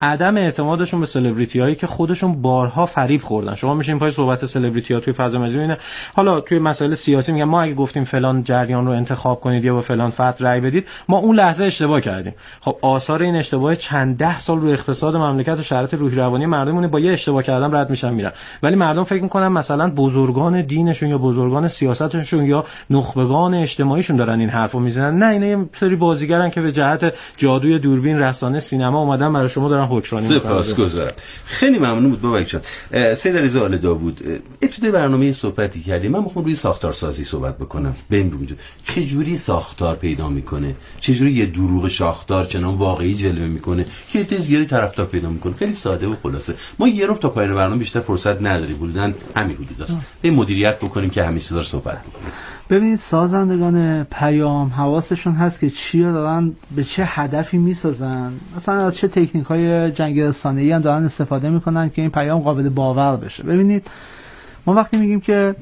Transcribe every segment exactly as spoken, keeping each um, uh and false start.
عدم اعتمادشون به سلبریتی هایی که خودشون بارها فریب خوردن. شما میشین پای صحبت سلبریتی ها توی فضا مجازی اینه، حالا توی مسائل سیاسی میگن ما اگه گفتیم فلان جریان رو انتخاب کنید یا با فلان فرد رأی بدید، ما اون لحظه اشتباه کردیم. خب آثار این اشتباه چند ده سال رو اقتصاد مملکت و شرایط روحی روانی مردمونه، با یه اشتباه کردن رد میشن میرن. ولی مردم فکر میکنن مثلا بزرگان دینشون یا بزرگان سیاستشون یا نخبگان اجتماعیشون دارن این حرفو میزنن. نه، اینا یه سری بازیگرن که به جهت جادوی دوربین، رسانه، سینما اومدن برای شما دارن حکمرانی میکنن. سپاسگزارم. خیلی ممنون بود بابک جان. سید علیرضا آل داوود، ابتدای برنامه صحبتی کردیم، من میخوام روی ساختارسازی صحبت بکنم. ببین اینجا چه جوری ساختار پیدا میکنه، چه جوری یه دروغ شاخدار چنان واقعی جلوه میکنه که یه زیادی طرفدار پیدا میکنه. خیلی ساده و خلاصه. ما یه رو تا پایان برنامه بیشتر فرصت نداریم، بودن همین حدود است. یه مدیریت بکنیم که همین چیزا رو صحبت بکنیم. ببینید سازندگان پیام حواسشون هست که چی رو دارن، به چه هدفی میسازن، مثلا از چه تکنیک‌های جنگ رسانه‌ای هم دارن استفاده میکنن که این پیام قابل باور بشه. ببینید ما وقتی میگیم که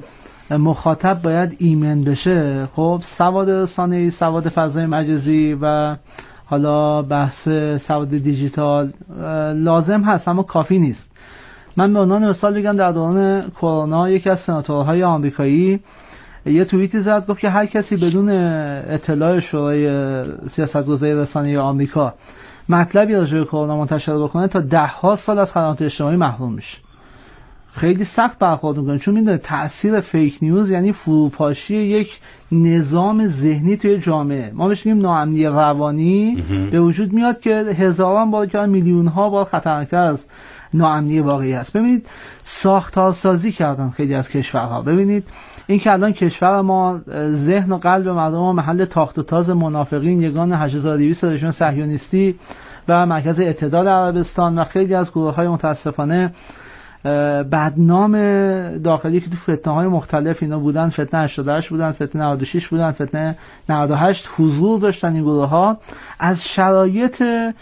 مخاطب باید ایمن بشه، خب سواد رسانه‌ای، سواد فضای مجازی و حالا بحث سواد دیجیتال لازم هست اما کافی نیست. من به عنوان مثال بگم در دوران کرونا یکی از سناتورهای آمریکایی یه توییتی زد، گفت که هر کسی بدون اطلاع شورای سیاست‌گذاری رسانه‌ای آمریکا مطلبی راجع به کرونا منتشر بکنه تا ده ها سال از خدمات اجتماعی محروم میشه. خیلی سخت برخورد میکنه، چون میدونه تأثیر فیک نیوز یعنی فروپاشی یک نظام ذهنی توی جامعه. ما بهش میگیم ناامنی روانی به وجود میاد که هزاران بار که میلیون ها بار خطرناکتر از ناامنی واقعی است. ببینید ساختارسازی کردن خیلی از کشورها. ببینید این که الان کشور ما ذهن و قلب مردم ما محل تاخت و تاز منافقین، یگان هشت هزار و دویست رژیم صهیونیستی و مرکز اعتدال عربستان و خیلی از گروه‌های متاسفانه بدنام داخلی که تو فتنه‌های مختلف اینا بودن، فتنه هشتاد و هشت بودن، فتنه نود و شش بودن، فتنه نود و هشت حضور داشتن این گروه‌ها، از شرایط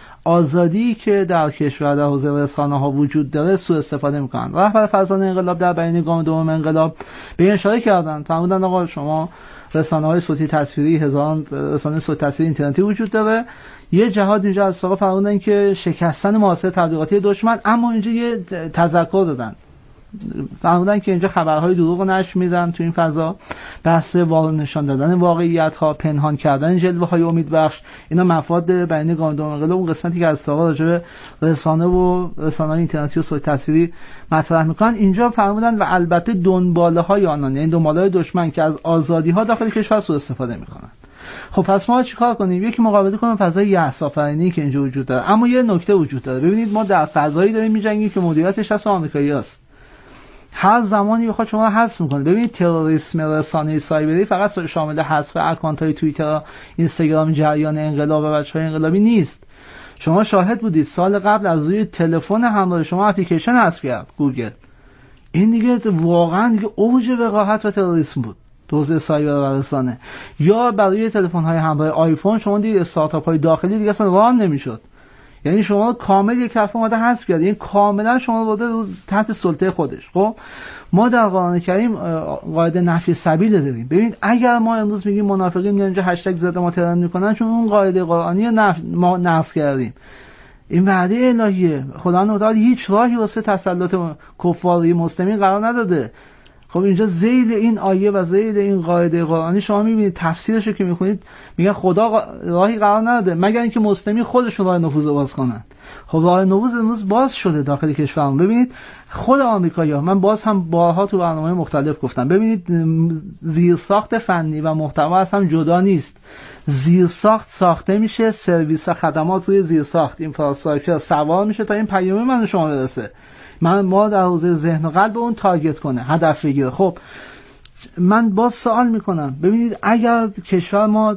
آزادی که در کشور در حوزه رسانه‌ها وجود داره سوء استفاده میکنن. رهبر فرزانه انقلاب در بیان گام دوم انقلاب به این اشاره کردن، فرمودن آقا شما رسانه‌های صوتی تصویری، هزاران رسانه صوتی تصویری اینترنتی وجود داره، یه جهاد اینجا از ساقا فرمودن که شکستن مؤسسه تبلیغاتی دشمن، اما اینجا یه تذکر دادن، فرمودن که اینجا خبرهای دروغ رو نشر میدن تو این فضا، بحث واقع نشان دادن واقعیت ها، پنهان کردن جلوه های امیدبخش، اینا مفاد بیان گام دوم انقلاب، اون قسمتی که از ساقا راجع به رسانه و رسانه‌های اینترنتی و صوتی تصویری مطرح میکنن اینجا فرمودن و البته دنباله های آنان، یعنی دنباله های دشمن که از آزادی ها داخل کشور سوء استفاده میکنن. خب پس ما چیکار کنیم؟ یکی مقابله کنیم فضای یأس آفرینی که اینجا وجود داره، اما یه نکته وجود داره. ببینید ما در فضایی داریم می‌جنگیم که مدیریتش از آمریکایی‌هاست. هر زمانی بخواد شما رو حذف می‌کنه. ببینید تروریسم رسانه‌ای سایبری فقط شامل حذف اکانت‌های توییتر، اینستاگرام، جریان انقلاب و بچه‌های انقلابی نیست. شما شاهد بودید سال قبل از روی تلفن همراه شما اپلیکیشن حذف کرد گوگل. این دیگه واقعا دیگه اوج وقاحت و تروریسم بود. حوزه سایبر و رسانه. یا برای تلفن‌های همراه آیفون شما دیگه استارتاپ‌های داخلی دیگه اصلا راه نمی‌شد. یعنی شما کامل یک طرف اومده حذف کرد، یعنی کاملا شما رو برده تحت سلطه خودش. خب ما در قرآن کریم قاعده نفی سبیل داریم. ببینید اگر ما امروز میگیم منافقین میان اینجا هشتگ زده ما ترند میکنن، چون اون قاعده قرآنی نف... ما نقض کردیم. این وعده الهیه. خدا متعال هیچ راهی واسه تسلط کفاری مسلمین قرار نداده. خب اینجا ذیل این آیه و ذیل این قاعده قرآنی شما میبینید تفسیرش رو که میخونید میگن خدا راهی قرار نداده مگر اینکه مسلمین خودشون راه نفوذ باز کنن. خب راه نفوذ امروز باز شده داخل کشورمون. ببینید خود آمریکایی‌ها، من باز هم بارها تو برنامه مختلف گفتم، ببینید زیرساخت فنی و محتوا از هم جدا نیست. زیرساخت ساخته میشه، سرویس و خدمات روی زیرساخت اینفراستراکچر سوار میشه تا این پیام من شما برسه. من ما در حوزه ذهن و قلب اون تارگت کنه، هدف بگیره. خب من باز سوال میکنم، ببینید اگر کشور ما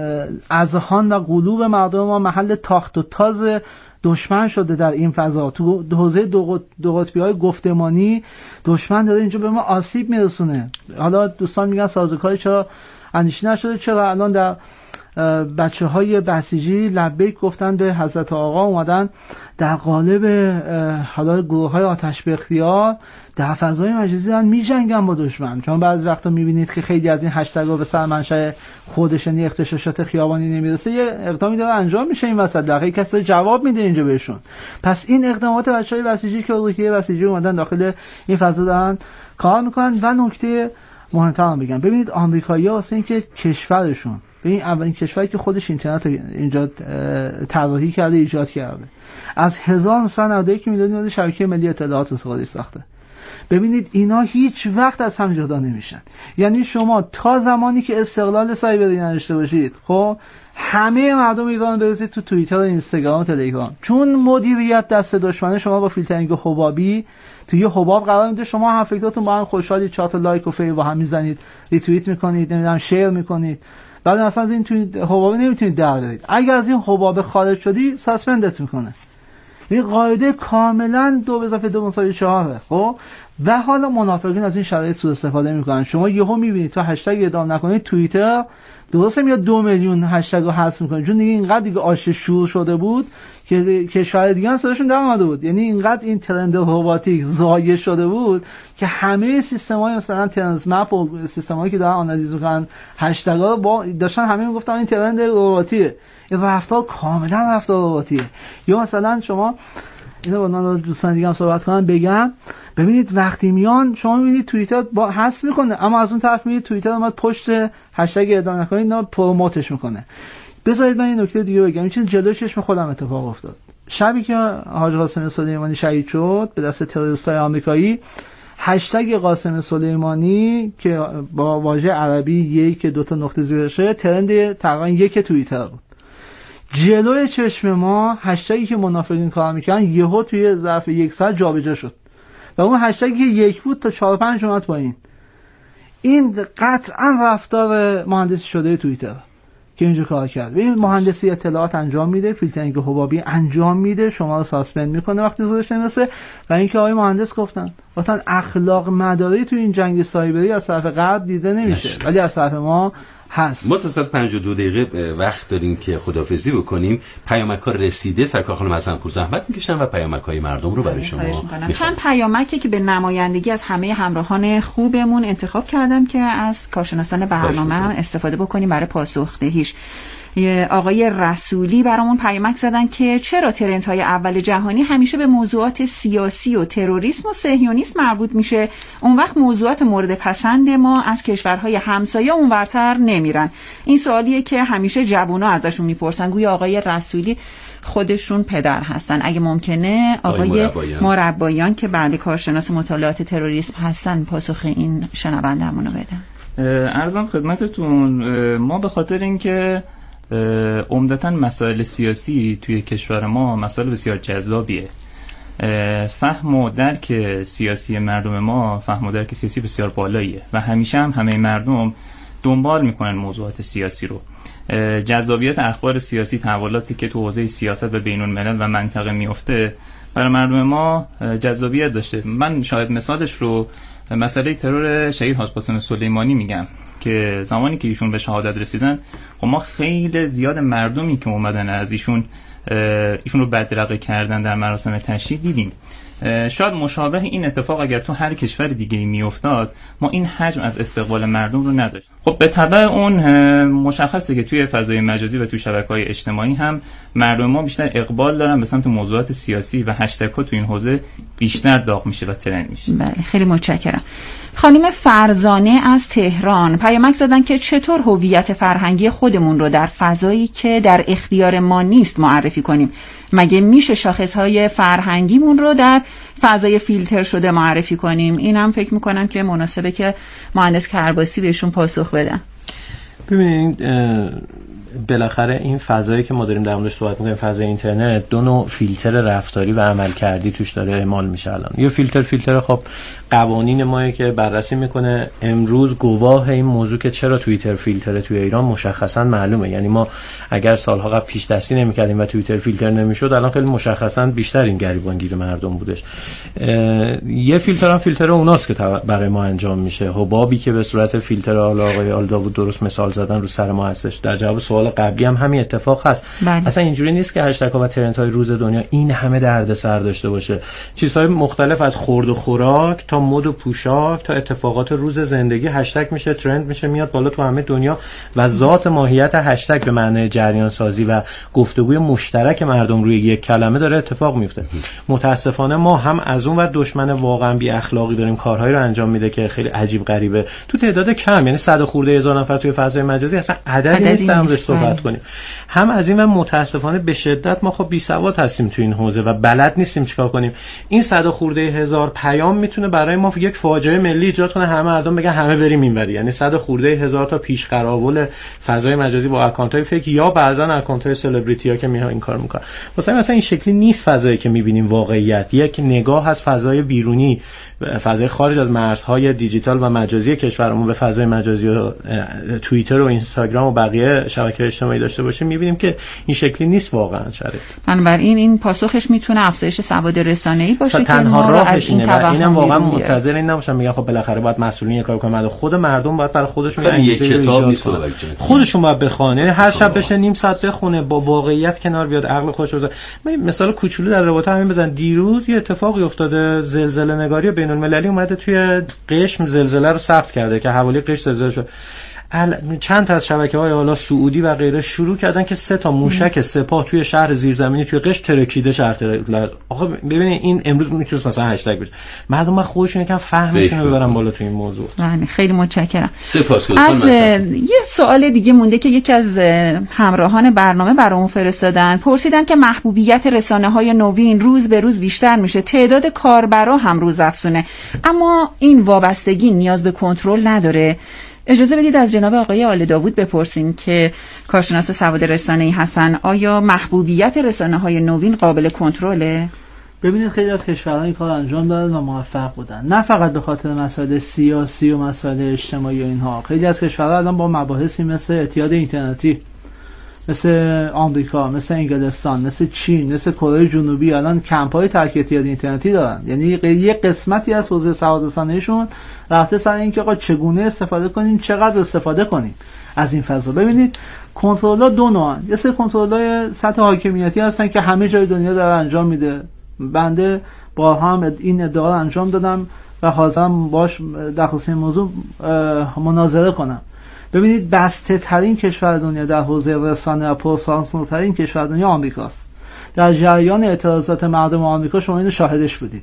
اذهان و قلوب مردم ما محل تاخت و تاز دشمن شده در این فضا، تو حوزه دو قطبی های گفتمانی دشمن داره اینجا به ما آسیب میرسونه. حالا دوستان میگن سازوکاری چرا اندیشه نشده، چرا الان در بچه های بسیجی لبیک گفتن به حضرت آقا، اومدن در قالب حالا گروه های آتش به اختیار در فضای مجازی دارن می جنگن با دشمن. چون بعضی وقتا می بینید که خیلی از این هشتگ ها به سر منشأ خودش، یعنی اغتشاشات خیابانی نمیرسه، یه اقدامی داره انجام میشه این وسط، در حقیقت کسی جواب میده اینجا بهشون. پس این اقدامات بچهای بسیجی که روحیه بسیجی اومدن داخل این فضا دارن کار میکنن. و نکته مهمتر هم بگم، ببینید آمریکایی‌ها واسه اینکه کشورشون، ببین اولین کشوری که خودش اینترنت اینجا طراحی کرده، ایجاد کرده، از هزار و نهصد و نود و یک میلیون شبکه ملی اطلاعات استفاده ساخته. ببینید اینا هیچ وقت از هم جدا نمیشن. یعنی شما تا زمانی که استقلال سایبری نداشته باشید، خب همه مردم ایران برسید تو توییتر و اینستاگرام و تلگرام، چون مدیریت دست دشمنه. شما با فیلترینگ حبابی تو یه حباب قرار میده، شما هم فکراتون با هم خوشحالی، چهار تا لایک و فیر با هم میزنید، ریتوییت میکنید، نمیدونم شیر میکنید، بعد اصلا از این توی حباب نمیتونید در برید. اگر از این حباب خارج شدی ساسپندت میکنه. این قاعده کاملا دو به اضافه دو مساوی چهاره. خب و حالا منافقین از این شرایط سوء استفاده میکنن. شما یهو میبینید تو هشتگ اعدام نکنید توییتر درسته میاد دو میلیون هشتگ رو حذف میکنه، چون دیگه اینقدر دیگه آش شور شده بود که کشور دیگه هم صداشون در اومده بود. یعنی اینقدر این ترند رباتیک زایه شده بود که همه سیستم‌های مثلا ترنز مپ و سیستم‌هایی که دارن آنالیز میکنن هشتگ‌ها رو با داشتن همه میگفتن این ترند رباتیه، این رفتار کاملا رفتار رباتیه. یا مثلا شما اینو با دوستان دیگه هم صحبت کنم بگم، ببینید وقتی میان شما میبینید توییتر با حذف میکنه، اما از اون طرف میبینید توییتر اومد پشت هشتگ اعدام نکنید نه پروموتش میکنه. بذارید من این نکته دیگه بگم، این چیز جلوی چشم خودم اتفاق افتاد. شبی که حاج قاسم سلیمانی شهید شد به دست تروریستای آمریکایی، هشتگ قاسم سلیمانی که با واژه عربی یک دو تا نقطه زیرشه ترند تقریبا یک توییتر بود. جلوی چشم ما هشتگی که منافقین کار میکنن یهو توی ظرف یک ساعت جابجا شد و اون هشتگی که یک بود تا چهار پنج اومد پایین. این قطعا رفتار مهندسی شده توییتر که اینجا کار کرد. ببین مهندسی اطلاعات انجام میده، فیلترینگ حبابی انجام میده، شما رو ساسپند میکنه وقتی زورش نمیرسه. و اینکه آقای مهندس گفتن وقتا اخلاق مداری تو این جنگ سایبری از طرف غرب دیده نمیشه، ولی از طرف ما هست. ما تا ساعت پنجاه و دو دقیقه وقت داریم که خداحافظی بکنیم. پیامک‌ها رسیده، سرکار خانم حسن‌پور زحمت میکشن و پیامک‌های مردم رو برای شما میخوام. چند پیامکی که به نمایندگی از همه همراهان خوبمون انتخاب کردم که از کارشناسان برنامه هم استفاده بکنیم برای پاسخدهیش. آقای رسولی برامون پیامک زدن که چرا ترندهای اول جهانی همیشه به موضوعات سیاسی و تروریسم و صهیونیسم مربوط میشه، اون وقت موضوعات مورد پسند ما از کشورهای همسایه اونورتر نمیرن. این سوالیه که همیشه جوونا ازشون میپرسن، گویا آقای رسولی خودشون پدر هستن. اگه ممکنه آقای مربایان, مربایان که بله کارشناس مطالعات تروریسم هستن پاسخ این شنونده‌مون رو بدن. عرضم خدمتتون، ما به خاطر اینکه عمدتاً مسائل سیاسی توی کشور ما مسائل بسیار جذابیه، فهم و درک سیاسی مردم ما فهم و درک سیاسی بسیار بالاییه و همیشه هم همه مردم دنبال میکنن موضوعات سیاسی رو. جذابیت اخبار سیاسی، تحولاتی که تو حوزه سیاست و بین الملل و منطقه میفته برای مردم ما جذابیت داشته. من شاید مثالش رو مسئله ترور شهید حاج قاسم سلیمانی میگم که زمانی که ایشون به شهادت رسیدن، خب ما خیلی زیاد مردمی که اومدن از ایشون ایشون رو بدرقه کردن در مراسم تشییع دیدیم. شاید مشابه این اتفاق اگر تو هر کشور دیگه می افتاد ما این حجم از استقبال مردم رو نداشت. خب به تبع اون مشخصه که توی فضای مجازی و توی شبکه‌های اجتماعی هم مردم ما بیشتر اقبال دارن به سمت موضوعات سیاسی و هشتگ‌ها تو این حوزه بیشتر داغ میشه و ترند میشه. بله خیلی متشکرم. خانم فرزانه از تهران پیامک زدن که چطور هویت فرهنگی خودمون رو در فضایی که در اختیار ما نیست معرفی کنیم. مگه میشه شاخصهای فرهنگیمون رو در فضای فیلتر شده معرفی کنیم؟ اینم فکر میکنم که مناسبه که مهندس کرباسی بهشون پاسخ بدن. ببینید بالاخره این فضایی که ما داریم در موردش صحبت می‌کنیم، فضای اینترنت، دو نوع فیلتر رفتاری و عملکردی توش داره اعمال میشه. الان یه فیلتر فیلتر خب قوانین مایی که بررسی میکنه. امروز گواه این موضوع که چرا توییتر فیلتر توی ایران مشخصا معلومه. یعنی ما اگر سالها قبل پیش دستی نمی‌کردیم و توییتر فیلتر نمیشد، الان خیلی مشخصا بیشتر این گریبانگیر مردم بودش. یه فیلتر هم فیلتر اوناست که برای ما انجام میشه. حبابی که به صورت فیلتر آقای آل داوود درست مثال زدن رو سر ما هستش. در جواب سوال سال قبلی هم همین اتفاق هست. بله. اصلا اینجوری نیست که هشتگ ها و ترند های روز دنیا این همه دردسر داشته باشه. چیزهای مختلف از خورد و خوراک تا مد و پوشاک تا اتفاقات روز زندگی هشتگ میشه، ترند میشه، میاد بالا تو همه دنیا و ذات ماهیت هشتگ به معنی جریان سازی و گفتگوی مشترک مردم روی یک کلمه داره اتفاق میفته. متاسفانه ما هم از اون ور دشمن واقعا بی اخلاقی داریم کارهایی رو انجام میده که خیلی عجیب غریبه تو تعداد کم، یعنی صد خورده هزار نفر توی فضای مجازی اصلا عددی نیست در موردش صحبت کنیم. هم از این و متاسفانه به شدت ما خب بی سواد هستیم تو این حوزه و بلد نیستیم چیکار کنیم. این صد خورده هزار پیام میتونه برای ما یک فاجعه ملی ایجاد کنه، همه مردم بگن همه بریم اینوری، یعنی صد خورده هزار تا پیش قراول فضای مجازی با اکانت‌های فیک یا بعضا اکانت‌های سلبریتی‌ها که میان این کار میکنن. واسه مثلا این شکلی نیست فضایی که میبینیم واقعیت. یک نگاه از فضای بیرونی، فضای خارج از مرزهای دیجیتال و مجازی کشورمون به فضای مجازی و توییتر و اینستاگرام و بقیه شبکه‌های اجتماعی داشته باشیم، می‌بینیم که این شکلی نیست واقعا شرایط. بنابراین این پاسخش میتونه افزایش سواد رسانه‌ای باشه که تنها راهش اینه و اینم واقعا بیرون منتظر این نباشم میگن خب بالاخره باید مسئولین کار کنن، خود مردم باید برای خودشون یه انگیزه کتاب ایجاد کنن، خودشون باید بخونن، یعنی هر شب بشه نیم ساعت بخونه، با واقعیت کنار بیاد، عقل خودش بزنه. مثلا کوچولو در رابطه همین بزن، دیروز یه اتفاقی افتاده، زلزله نگاری بین‌المللی اومده توی قشم زلزله رو ثبت کرده که حوالی قشم زلزله شد. چند تا از شبکه‌های حالا سعودی و غیره شروع کردن که سه تا موشک سپاه توی شهر زیرزمینی توی قشم ترکیده شهر ترکیده. آقا ببینید این امروز میتونه مثلا هشتگ بشه. مردم ما خودشون یکم فهمشون رو ببرن بالا توی این موضوع. بله خیلی متشکرم. سپاسگزارم. یه سوال دیگه مونده که یکی از همراهان برنامه برامون فرستادن، پرسیدن که محبوبیت رسانه‌های نوین روز به روز بیشتر میشه، تعداد کاربرا هم روز افزونه، اما این وابستگی نیاز به کنترل نداره. اجازه بدید از جناب آقای آل داوود بپرسیم که کارشناس سواد رسانه‌ای هستن، آیا محبوبیت رسانه‌های نوین قابل کنترله؟ ببینید خیلی از کشورها این کار انجام دادن و موفق بودن، نه فقط به خاطر مسائل سیاسی و مسائل اجتماعی و اینها. خیلی از کشورها الان با مباحثی مثل اعتیاد اینترنتی، مثل آمریکا، مثل انگلستان، مثل چین، مثل کره جنوبی الان کمپ‌های ترک اعتیاد اینترنتی دارن. یعنی یه قسمتی از حوزه سواد رسانه‌ایشون رفته سر اینکه آقا چگونه استفاده کنیم، چقدر استفاده کنیم از این فضا. ببینید کنترل‌ها دو نوعن. یه سری کنترل‌های سطح حاکمیتی هستن که همه جای دنیا داره انجام میده. بنده با هم این ادعا رو انجام دادم و حاضرم باش در خصوص این موضوع مناظره کنم. ببینید بسته ترین کشور دنیا در حوزه رسانه و پرسانسورترین کشور دنیا آمریکاست. در جریان اعتراضات مردم آمریکا شما اینو شاهدش بودید.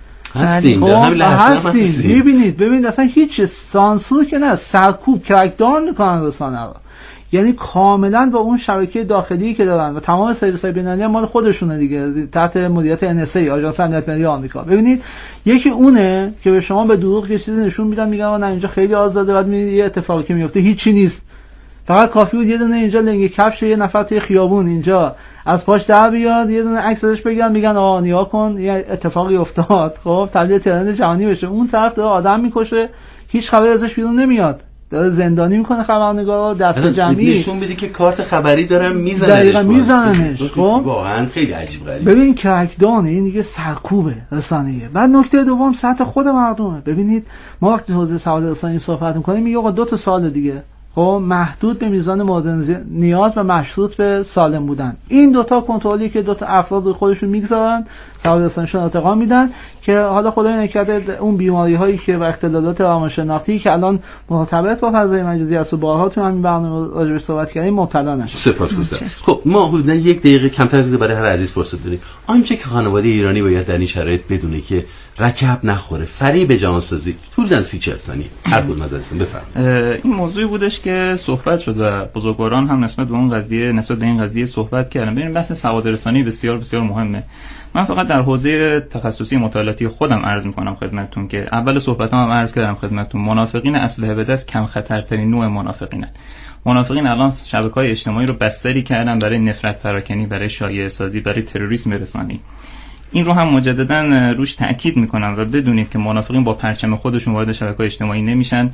هستیم در همین لحظه هستیم. میبینید ببینید اصلا هیچ سانسور که نه، سرکوب کرکدان میکنن رسانه رو. یعنی کاملا با اون شبکه داخلی که دارن و تمام سرویس‌های بین‌المللی مال خودشونه دیگه، تحت مدیریت ان اس ای، آژانس امنیت ملی آمریکا. ببینید یکی اونه که به شما به دروغ یه چیزی نشون میدن، میگن نه اینجا خیلی آزاده، بعد میبینید یه اتفاقی که میفته هیچی نیست. فقط کافی بود یه دونه اینجا لنگ کفش یه نفر توی خیابون اینجا از پاش در بیاد، یه دونه عکس ازش بگیرن، میگن آ نگاه کن یه اتفاقی افتاد، خب تبلیغ ترند جهانی بشه. اون طرف داره آدم میکشه، هیچ خبری ازش بیرون نمیاد، داره زندانی میکنه خبرنگارا، دست جمعی نشون میده که کارت خبری دارن میزننش. دقیقاً میزننش. خب واقعا خیلی عجیب غریبه. ببین کرکدان این دیگه سرکوبه رسانه‌ای. بعد نکته دوم سطح خود مردمه. ببینید ما وقتی حوزه سواد رسانه‌ای صحبت می‌کنیم میگه آقا دو تا سال دیگه، خب محدود به میزان مورد نیاز و مشروط به سالم بودن. این دوتا کنترلی که دوتا افراد رو خودشون میگذارن، سواد رسانیشون ارتقا میدن که حالا خدای نکرده اون بیماری هایی که و اختلالات روانشناختی که الان مرتبط با فضای مجازی است و بارها تو همین برنامه راجعش صحبت کردیم مبتلا نشه. سپاسگزارم. خب ما حدودا یک دقیقه کمتر از برای هر عزیز فرصت داریم. آنچه که خانواده ایرانی باید در این شرایط بدونه که رکب نخوره، فریب جهانسازی، حدوداً سی چهل ثانیه هر کدوم از عزیزان بفرمایید. این موضوعی بودش که صحبت شد و بزرگواران هم نسبت به اون قضیه نسبت به این قضیه صحبت کردن. ببین بحث سواد رسانه‌ای بسیار بسیار مهمه. من فقط در حوزه تخصصی مطالعاتی خودم عرض می‌کنم خدمتتون که اول صحبتام هم عرض کردم خدمتتون، منافقین اسلحه به دست کم خطرترین نوع منافقینن. منافقین الان شبکه‌های اجتماعی رو بستری کردن برای نفرت پراکنی، برای شایعه سازی، برای تروریسم رسانه‌ای. این رو هم مجددا روش تاکید میکنم و بدونید که منافقین با پرچم خودشون وارد شبکه‌های اجتماعی نمیشن.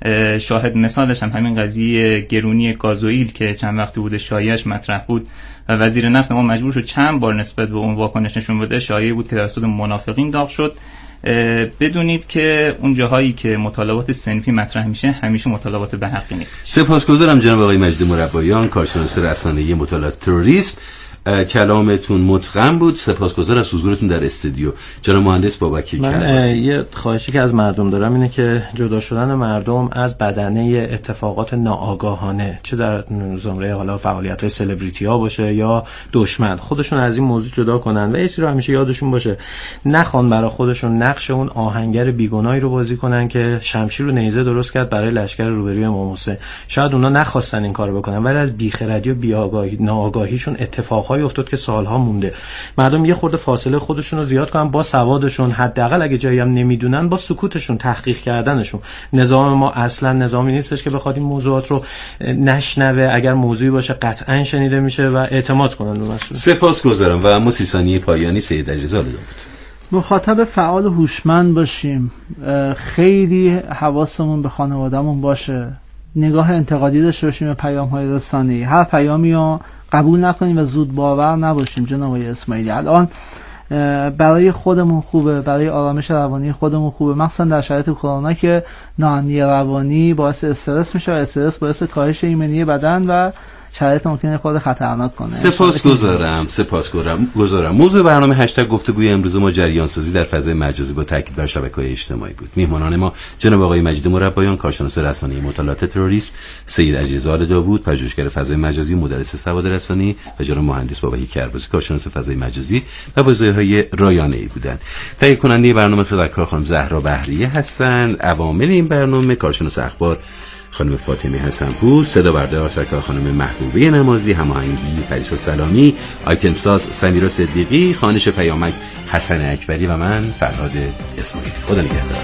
شاهد مثالش هم همین قضیه گرونی گازوئیل که چند وقتی بوده شایعش مطرح بود و وزیر نفت ما مجبور شد چند بار نسبت به اون واکنش نشون بده. شایعه بود که توسط منافقین داغ شد. بدونید که اون جاهایی که مطالبات صنفی مطرح میشه همیشه مطالبات به حقی نیست. سپاسگزارم جناب آقای مجید مربایان، کارشناس رسانه‌ای مطالعات تروریسم. کلامتون متقن بود. سپاسگزار از حضورتون در استودیو. جناب مهندس بابکی من یه خواهشی که از مردم دارم اینه که جدا شدن مردم از بدنه اتفاقات ناآگاهانه، چه در زمره حالا فعالیت‌های سلبریتی ها باشه یا دشمن، خودشون از این موضوع جدا کنن و یه چیزی رو همیشه یادشون باشه، نخوان برای خودشون نقش اون آهنگر بیگناهی رو بازی کنن که شمشیر و نیزه درست کرد برای لشکر روبروی امام حسین. شاید اونا نخواستن این کارو بکنن، ولی از بیخردی و بی‌آگاهی ناآگاهیشون اتفاق افتاد که سالها مونده. مردم یه خورده فاصله خودشون رو زیاد کنن با سوادشون، حداقل اگه جایی هم نمیدونن با سکوتشون، تحقیق کردنشون. نظام ما اصلا نظامی نیستش که بخواد این موضوعات رو نشنوه، اگر موضوعی باشه قطعا شنیده میشه و اعتماد کنن به مسئول. سپاسگزارم. و اما سی ثانیه پایانی سید علیرضا داوود. مخاطب فعال و هوشمند باشیم، خیلی حواسمون به خانوادهمون باشه، نگاه انتقادی داشته باشیم به پیام‌های رسانه‌ای، هر پیامی رو قبول نکنیم و زود باور نباشیم. جناب آقای اسماعیلی، الان برای خودمون خوبه، برای آرامش روانی خودمون خوبه، مخصوصا در شرایط کرونا که ناامنی روانی باعث استرس میشه و استرس باعث کاهش ایمنی بدن و شرایط ممکنه خود خطرناک کنه. سپاسگزارم. سپاسگزارم. گزارم. موضوع برنامه هشتگ گفتگوی امروز ما جریان سازی در فضای مجازی با تاکید بر شبکه‌های اجتماعی بود. میهمانان ما جناب آقای مجید مربایان، کارشناس رسانه‌ای مطالعات تروریسم، سید علیرضا داوود، پژوهشگر فضای مجازی، مدرس سواد رسانه‌ای و جناب مهندس بابکی کرباسی، کارشناس فضای مجازی و وظایف‌های رایانه‌ای بودند. تهیه کننده برنامه خدمتکار خانم زهرا بهریه هستند. عوامل این برنامه کارشناس اخبار خانم فاطمه حسن‌پور، صدا بردار سرکار خانم محبوبه نمازی، هماهنگی پریسا سلامی، آیتم ساز سمیرا صدیقی، خوانش پیامک حسن اکبری و من فرهاد اسماعیلی. خدا نگهدار.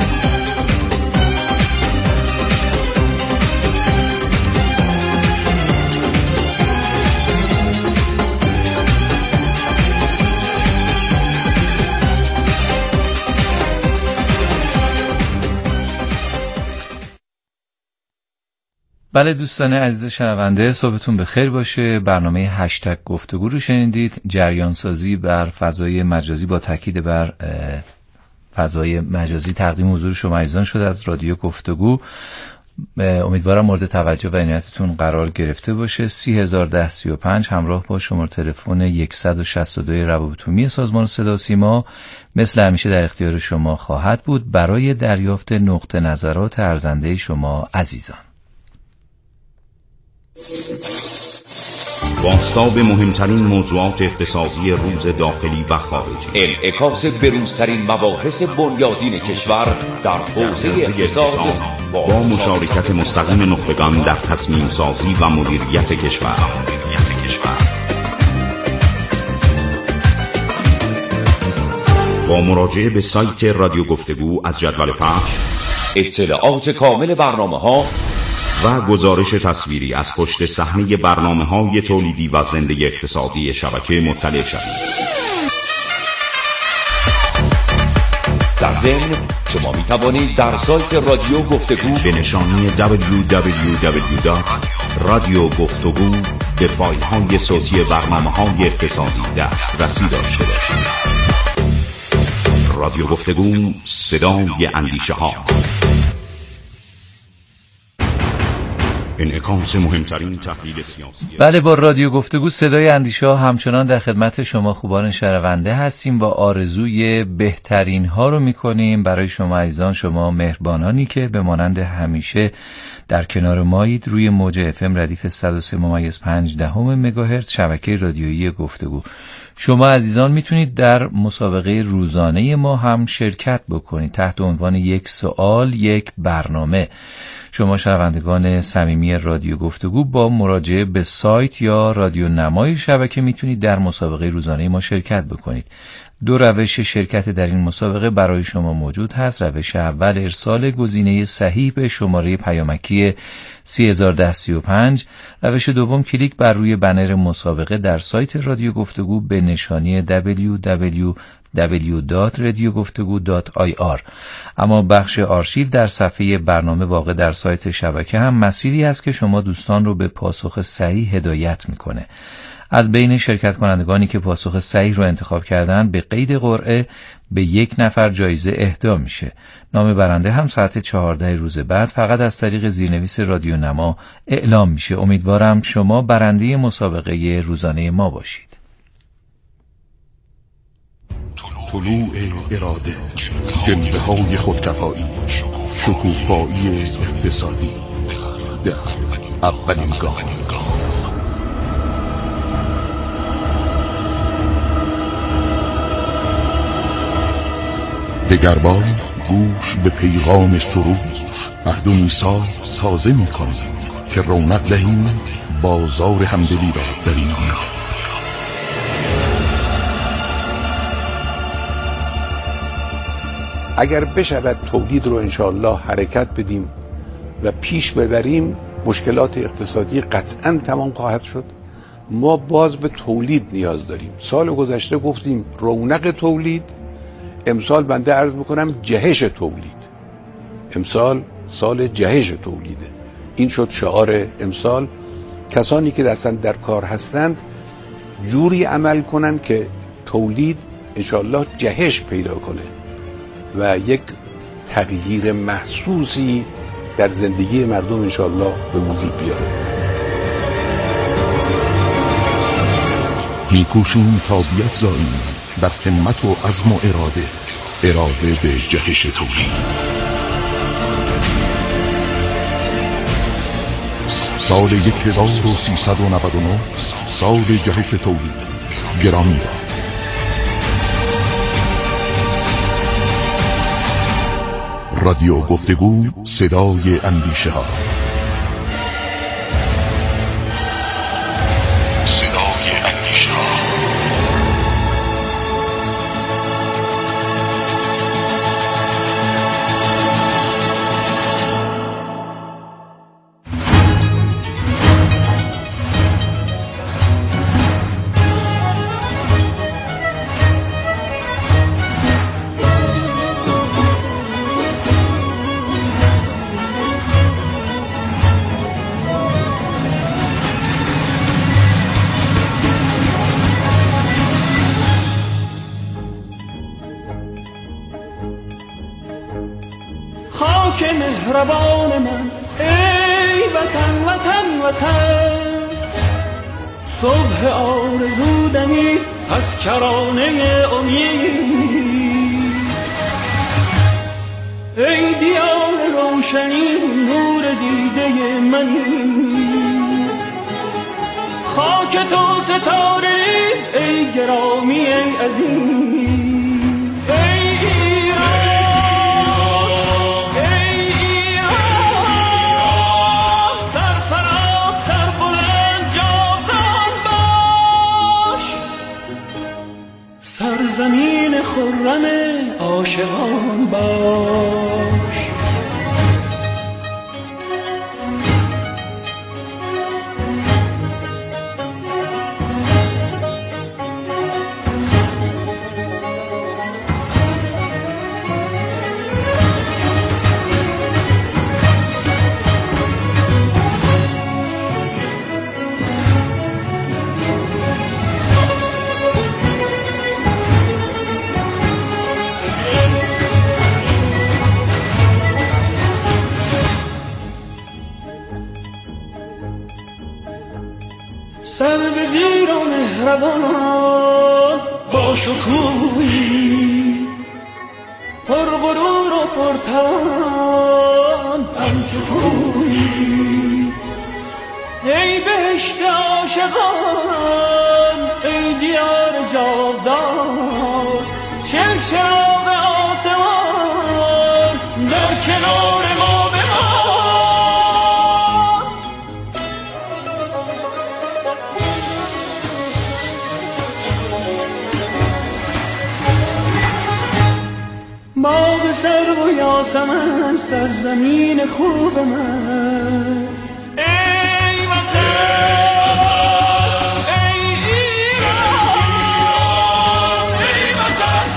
بله دوستان عزیز شنونده، صبحتون بخیر باشه. برنامه هشتگ گفتگو رو شنیدید. جریان سازی بر فضای مجازی با تاکید بر فضای مجازی تقدیم حضور شما عزیزان شده از رادیو گفتگو. امیدوارم مورد توجه و عنایتتون قرار گرفته باشه. سی هزار ده سی و پنج همراه با شماره تلفن صد و شصت و دو روابط عمومی سازمان صدا و سیما مثل همیشه در اختیار شما خواهد بود برای دریافت نقطه نظرات ارزنده شما عزیزان. بازتاب مهمترین موضوعات اقتصادی روز داخلی و خارجی، انعکاس بروزترین مباحث بنیادین کشور در حوزه اقتصاد با مشارکت مستقیم نخبگان در تصمیم سازی و مدیریت کشور. با مراجعه به سایت رادیو گفتگو از جدول پخش، اطلاعات کامل برنامه‌ها و گزارش تصویری از پشت صحنه برنامه‌های تولیدی و زنده اقتصادی شبکه مطلع شوید. در ضمن شما می توانید در سایت رادیو گفتگو به نشانی دبلیو دبلیو دبلیو دات رادیو گفتگو به فایل‌های صوتی برنامه‌های اقتصادی دسترسی داشته باشید. رادیو گفتگو، صدای اندیشه‌ها. انعکاس مهمترین تحلیل سیاسی. بله، با رادیو گفتگو صدای اندیشه ها همچنان در خدمت شما خوبان شنونده هستیم و آرزوی بهترین ها رو میکنیم برای شما عزیزان، شما مهربانانی که به مانند همیشه در کنار مایید روی موج اف ام ردیف صد و سه ممیز پنج دهم مگاهرتز شبکه رادیویی گفتگو. شما عزیزان میتونید در مسابقه روزانه ما هم شرکت بکنید تحت عنوان یک سوال یک برنامه. شما شنوندگان صمیمی رادیو گفتگو با مراجعه به سایت یا رادیو نمای شبکه میتونید در مسابقه روزانه ما شرکت بکنید. دو روش شرکت در این مسابقه برای شما موجود هست. روش اول ارسال گزینه صحیح به شماره پیامکی سی هزار ده سی و پنج. روش دوم کلیک بر روی بنر مسابقه در سایت رادیو گفتگو به نشانی دبلیو دبلیو دبلیو دات رادیو گفتگو دات آی آر. اما بخش آرشیو در صفحه برنامه واقع در سایت شبکه هم مسیری است که شما دوستان رو به پاسخ صحیح هدایت میکنه. از بین شرکت کنندگانی که پاسخ صحیح رو انتخاب کردن به قید قرعه به یک نفر جایزه اهدا میشه. نام برنده هم ساعت چهارده روز بعد فقط از طریق زیرنویس رادیو نما اعلام میشه. امیدوارم شما برنده مسابقه روزانه ما باشید. طلوع اراده، جلوه های خودکفایی، شکوفایی اقتصادی، در اولین گام. دگربار گوش به پیغام سرود، عهد و میثاق تازه می‌کنیم که رونق دهیم بازار همدلی را در این دیار. اگر بشود تولید رو انشاءالله حرکت بدیم و پیش ببریم، مشکلات اقتصادی قطعاً تمام خواهد شد. ما باز به تولید نیاز داریم. سال گذشته گفتیم رونق تولید، امسال بنده عرض میکنم جهش تولید. امسال سال جهش تولیده. این شد شعار امسال. کسانی که اصلا در کار هستند جوری عمل کنن که تولید انشاءالله جهش پیدا کنه و یک تغییر محسوسی در زندگی مردم انشاءالله به وجود بیاره. میکوشیم تا بیفزاییم در همت و عزم و اراده اراده به جهش تولید. سال یک هزار و سیصد و نود و نه سال جهش تولید. گرامی باد. رادیو گفتگو، صدای اندیشه ها. صدای اندیشه ها. خاک مهربان من، ای وطن وطن وطن، صبح آرزو دمید از کرانه امید. ای دیار روشنی نور دیده منی، خاک تو ستاره ریز ای گرامی ای عزیز. زمین خرم عاشقان باش. سر به زیر و مهربان با شکوهی، پر غرور و پر توان همچو کوهی. ای بهشت عاشقان، ای دیار جاودان، چل چراغ آسمان در کنار ما بمان. باغ سرو و یاسمن، سرزمین خوب من، ای وطن، ای ایران، ای وطن.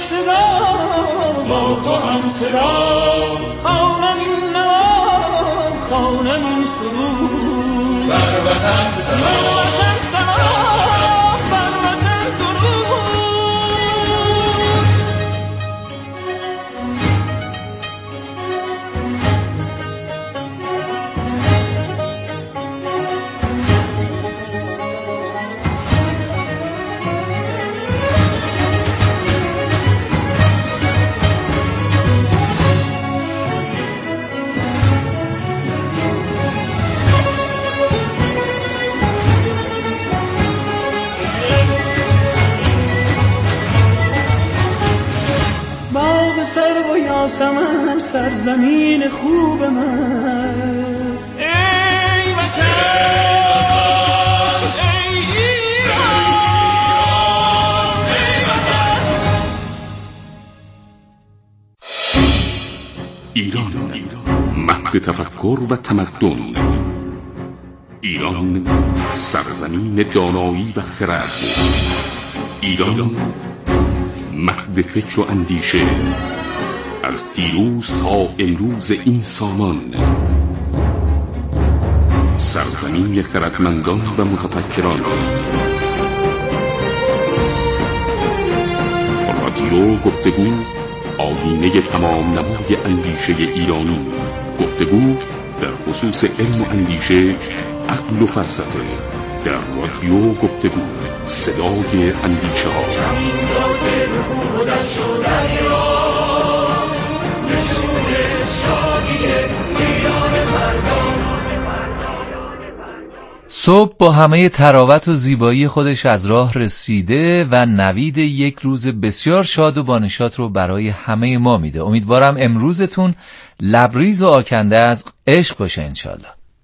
صدا با تو هم صدا خوانم این نام خوانم این سرود بر وطن سلام یاسمن سرزمین خوب من ای وطن ای ایران ای وطن ایران مهد تفکر و تمدن، ایران سرزمین دانایی و خرد، ایران مهد فکر و اندیشه از دیروز تا امروز این سامان، سرزمین خردمندان و متفکران. رادیو گفتگو، آیینه تمام نمای اندیشه ایرانی. گفتگو در خصوص علم و اندیشه، عقل و فلسفه. در رادیو گفتگو، صدای اندیشه ها. صبح با همه تراوت و زیبایی خودش از راه رسیده و نوید یک روز بسیار شاد و بانشاط رو برای همه ما میده. امیدوارم امروزتون لبریز و آکنده از عشق باشه انشالله.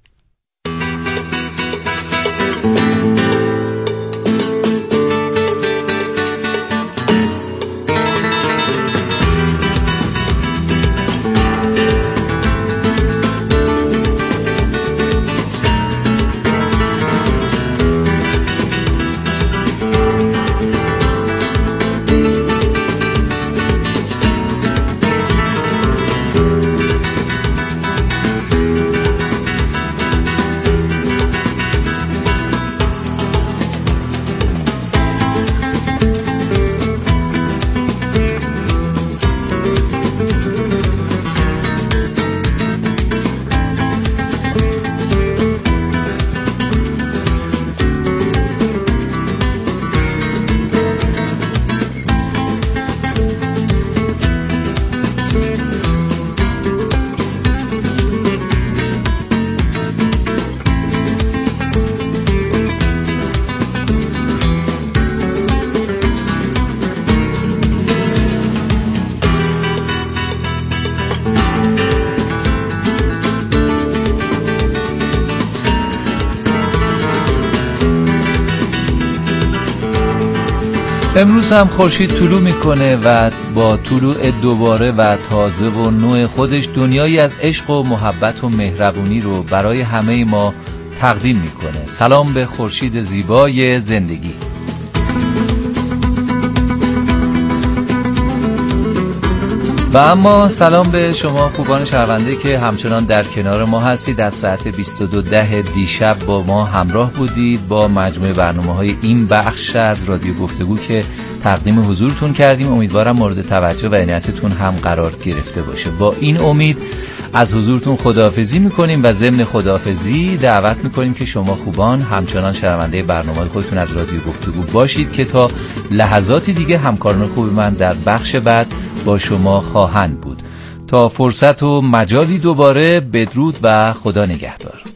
امروز هم خورشید طلوع میکنه و با طلوع دوباره و تازه و نوع خودش دنیایی از عشق و محبت و مهربونی رو برای همه ما تقدیم میکنه. سلام به خورشید زیبای زندگی. و اما سلام به شما خوبان شنونده که همچنان در کنار ما هستید. از ساعت بیست و دو ده دیشب با ما همراه بودید با مجموعه برنامه‌های این بخش از رادیو گفتگو که تقدیم حضورتون کردیم. امیدوارم مورد توجه و عنایتتون هم قرار گرفته باشه. با این امید از حضورتون خداحافظی میکنیم و ضمن خداحافظی دعوت میکنیم که شما خوبان همچنان شنونده برنامه‌های خودتون از رادیو گفتگو باشید که تا لحظاتی دیگه همکاران خوب من در بخش بعد با شما خواهند بود. تا فرصت و مجالی دوباره، بدرود و خدا نگهدار.